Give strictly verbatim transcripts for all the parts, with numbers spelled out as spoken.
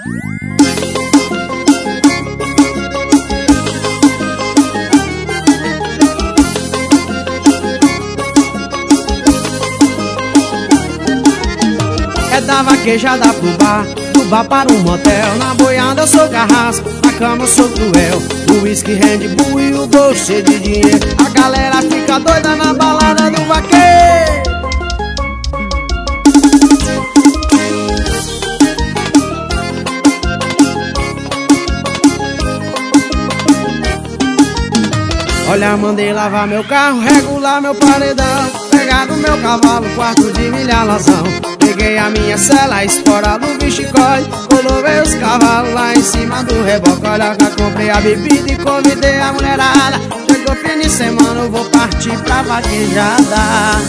É da vaquejada pro bar, do bar para um motel. Na boiada eu sou carrasco, na cama eu sou cruel. O whisky, Red Bull e o bolso cheio de dinheiro. A galera fica doida na balada do vaqueiro. Olha, mandei lavar meu carro, regular meu paredão, pegar do meu cavalo, quarto de milha lazão. Peguei a minha cela, espora do bichicói, coloquei os cavalos lá em cima do reboque. Olha, já comprei a bebida e convidei a mulherada. Chegou fim de semana, eu vou partir pra vaquejada.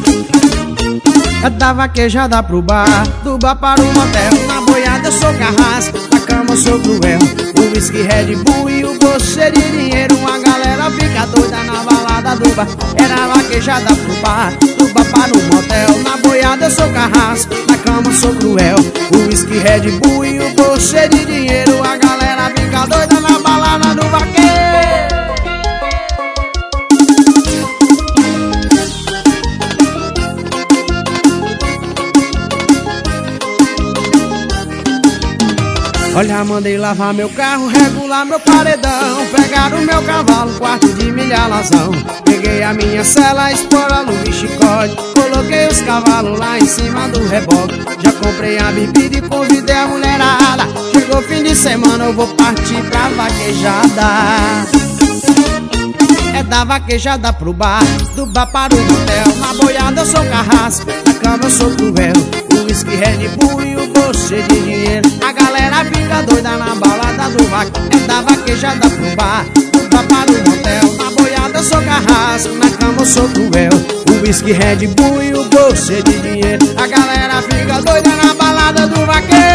É da vaquejada pro bar, do bar para o motel. Na boiada eu sou carrasco, na cama eu sou cruel. O whisky, Red Bull e o bolso cheio de dinheiro. Uma galera fica doida na balada do bar. Era vaquejada pro bar, do bar para o motel. Na boiada eu sou carrasco, na cama eu sou cruel. O whisky, Red Bull e o bolso cheio de dinheiro. A galera fica doida na balada do vaqueiro. Olha, mandei lavar meu carro, regular meu paredão, pegar o meu cavalo, quarto de milha lazão. Peguei a minha cela, espora no chicote, coloquei os cavalos lá em cima do reboque. Já comprei a bebida e convidei a mulherada. Chegou fim de semana, eu vou partir pra vaquejada. É da vaquejada pro bar, do bar para o motel. Na boiada eu sou carrasco, na cama eu sou cruel. O whisky, Red Bull e o bolso cheio de dinheiro. A galera fica doida na balada do vaqueiro. É da vaquejada pro bar, do bar para o motel. Na boiada eu sou carrasco, na cama eu sou cruel. O whisky, Red Bull e o bolso cheio de dinheiro. A galera fica doida na balada do vaqueiro.